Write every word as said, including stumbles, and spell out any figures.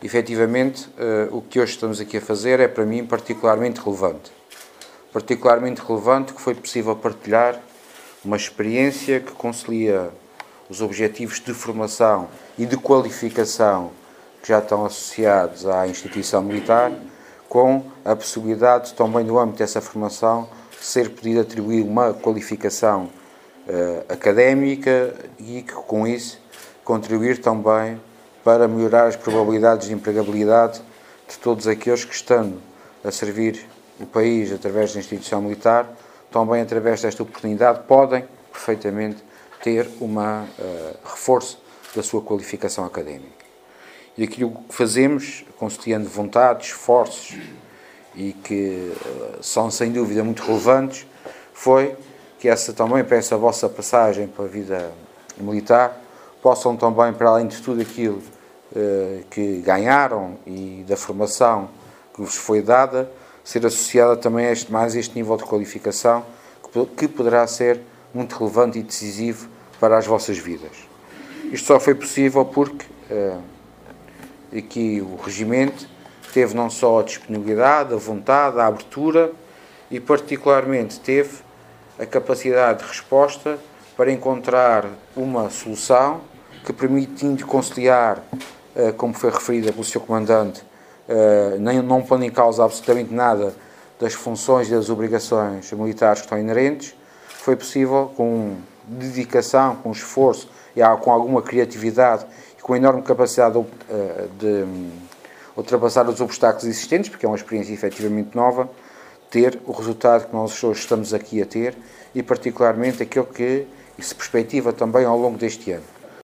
efetivamente, uh, o que hoje estamos aqui a fazer é, para mim, particularmente relevante. Particularmente relevante que foi possível partilhar uma experiência que concilia os objetivos de formação e de qualificação que já estão associados à instituição militar, com a possibilidade também, no âmbito dessa formação, ser podido atribuir uma qualificação uh, académica e que, com isso, contribuir também para melhorar as probabilidades de empregabilidade de todos aqueles que, estando a servir o país através da instituição militar, também através desta oportunidade podem perfeitamente ter um uh, reforço da sua qualificação académica. E aquilo que fazemos, conciliando vontades, esforços e que uh, são sem dúvida muito relevantes, foi que essa também, para essa vossa passagem para a vida militar, possam também, para além de tudo aquilo uh, que ganharam e da formação que vos foi dada, ser associada também a este, mais a este nível de qualificação que, que poderá ser muito relevante e decisivo para as vossas vidas. Isto só foi possível porque uh, aqui o regimento teve não só a disponibilidade, a vontade, a abertura e particularmente teve a capacidade de resposta para encontrar uma solução que, permitindo conciliar, uh, como foi referida pelo senhor Comandante, uh, nem, não pondo em causa absolutamente nada das funções e das obrigações militares que estão inerentes, foi possível com dedicação, com esforço e com alguma criatividade e com enorme capacidade de, de ultrapassar os obstáculos existentes, porque é uma experiência efetivamente nova, ter o resultado que nós hoje estamos aqui a ter e particularmente aquele que se perspectiva também ao longo deste ano.